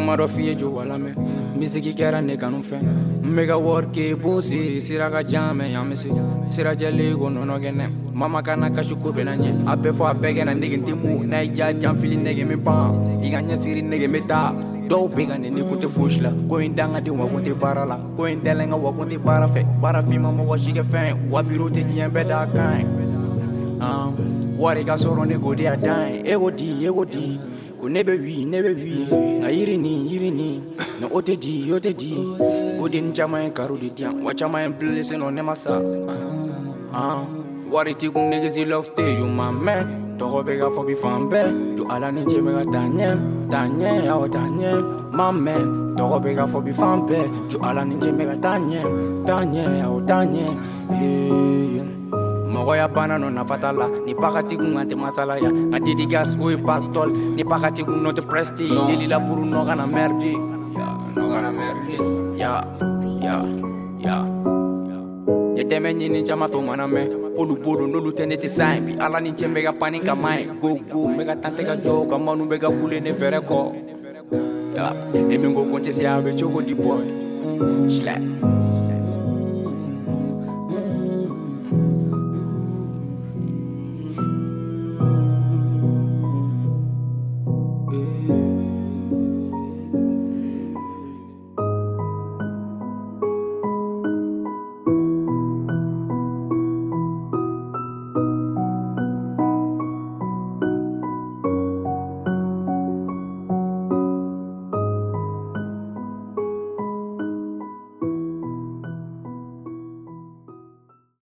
Kumaro fiye jo wala me Miziki kera ne kanu fe Mega worke bosi Siraga jame yamisi Sira jale go no gene Mama kana kashu kobe na nye Abe fo abege na nege ntimu Na ija jamfili nege me pa Iga nye siri nege me ta Dou bega ne ni kute fushla Ko indanga di wakunte bara la Ko indelenga wakunte bara fe Bara fima mo washike fe Wabiro te jembe da kain Wari ka soro ne go de a dine Ego di Ko nebe wi Na yirini Na ote di Ko din chama en karu di dian Wachama en place no ne masa Wari ti kun niggas you love te you my man Toko bega for be fan be You ala ni je mega tanye my man Toko bega for be fan be You ala ni je mega tanye Mogoya bana no na fatala Ni pakati kungante masala ya Ngadidi gas ui paktol Ni pakati kung no te presti Dili la buru no gana merdi Ya Ya deme nyini chama fe mana me Olu bodo nolu tene te saimbi Ala ni che mega panika mai Go mega tante ka joka Manu mega kule ne vere ko Ya Emi ngo konte si abe choko di boy Slap